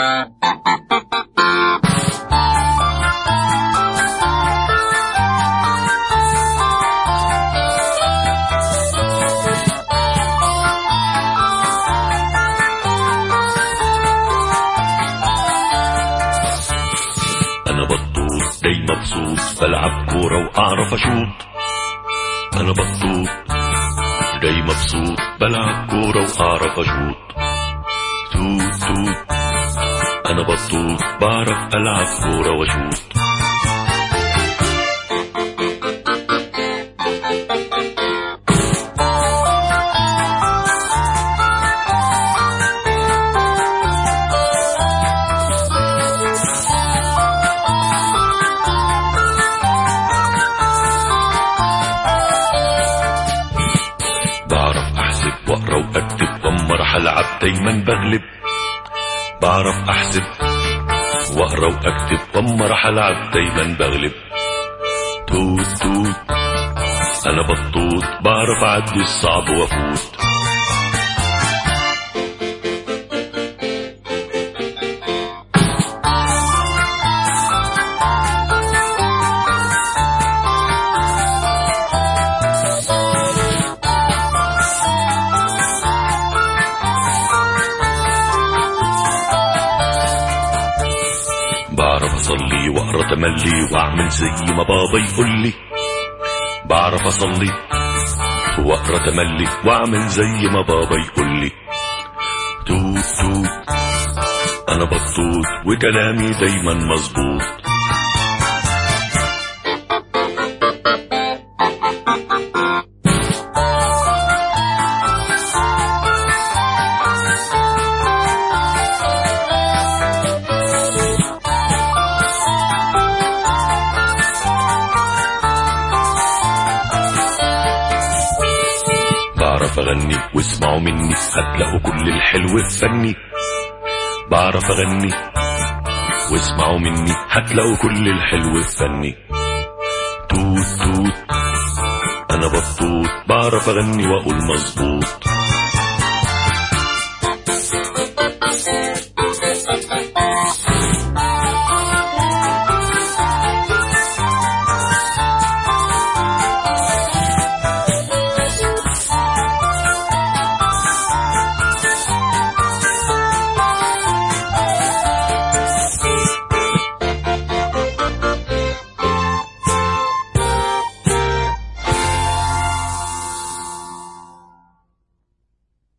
أنا بطوط جاي مبسوط بلعب كورة وأعرف أشوط. أنا بطوط جاي مبسوط بلعب كورة وأعرف أشوط. توت توت أنا بطوط بعرف ألعب كورة وأشوط. بعرف أحسب وأقرأ وأكتب وأما راح ألعب دايما بغلب. بعرف أحسب وأقرأ وأكتب وأما راح ألعب دايما بغلب. توت توت أنا بطوط بعرف أعدي الصعب وأفوت. بعرف أصلي وأقرأ تملي وأعمل زي ما بابا يقولي. بعرف أصلي وأقرأ تملي وأعمل زي ما بابا يقولي. توت توت أنا بطوط وكلامي دايما مظبوط. بعرف أغني واسمعوا مني هتلاقوا كل الحلو في فني. بعرف أغني واسمعوا مني هتلاقوا كل الحلو في فني. توت توت أنا بطوط بعرف أغني وأقول مظبوط.